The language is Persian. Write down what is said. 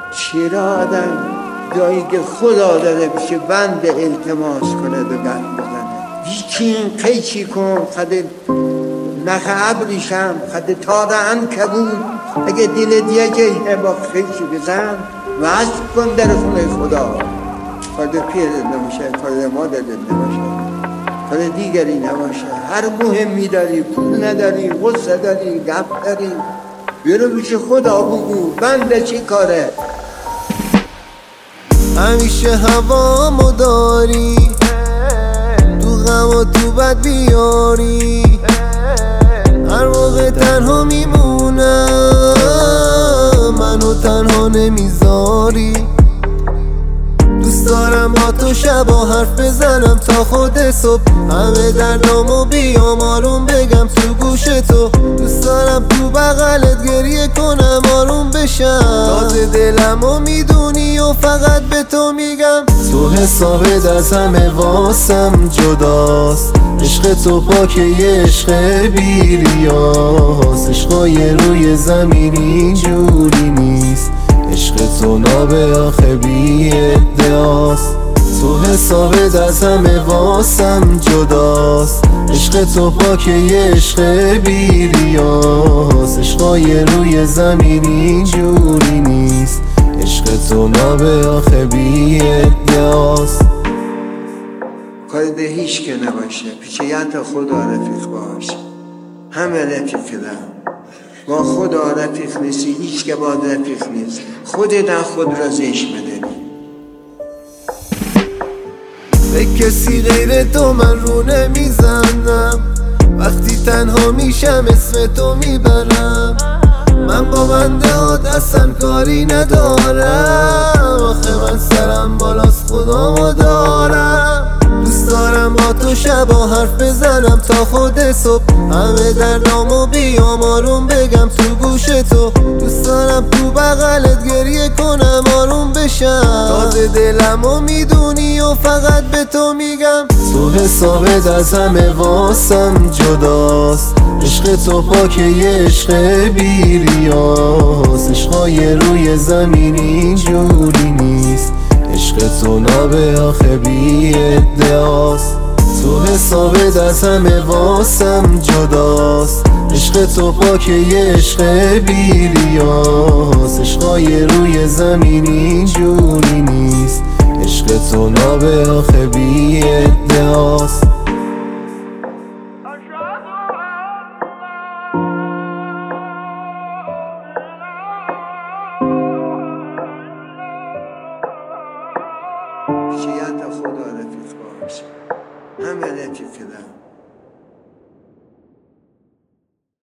چرا آدم جایی که خدا داره بشه بند التماس کنه به گرد بزنه یکی این قیچی کن خد نخ ابریشم خد تار عنکبوت اگه دل دیگه با قیچی بزن وصل کن در خونه خدا کار پیر نباشه کار مادر نباشه کار دیگری نباشه هر مهمی داری پول نداری غصه داری گپ داری برو پیش خدا بگو بنده چی کاره همیشه هوامو داری تو غم و تو بد بیاری هر موقع تنها میمونم منو تنها نمیذاری دوست دارم با تو شبا حرف بزنم تا خود صبح همه دردامو بیام آروم بگم تو گوش تو دوست دارم تو بغلت گریه کنم آروم بشم تازه دلمو میدونی و فقط به تو میگم تو حسابت از همه واسم جداست عشق تو پاکه یه عشق بیریاست عشقای روی زمین اینجوری نیست عشق تو نابه آخه بی ادعاست تو حسابت از همه واسم جداست عشق تو پاکه یه عشق بیریاست عشقای روی زمین اینجوری نیست عشق تو نابه آخه بی ادعاست کار ده هیچ که نباشه پیش یت خدا رفیق باش همه رفیقم با خدا رفیق نیستی هیچ که با رفیق نیست خودت خود را زشت بدنی به کسی غیر تو من رو نمیزنم وقتی تنها میشم اسم تو میبرم من با بنده ها اصلا کاری ندارم آخه من سرم بالاست خدامو دارم دوست دارم با تو شبا حرف بزنم تا خود صبح همه دردامو بیام آروم بگم تو گوش تو دوست دارم تو بغلت گریه کنم آروم بشم تازه دلمو میدونی و فقط به تو میگم تو حسابت از همه واسم جداست عشق تو پاکه یه عشق بیریاست عشقای روی زمین اینجوری نیست عشق تو نابه آخه بی ادعاست تو حسابت از همه واسم جداست عشق تو پاکه یه عشق بیریاست عشقای روی زمین اینجوری نیست عشق تو نابه آخه بی ادعاست پیش یت خدا رفیق باش همه رفیقم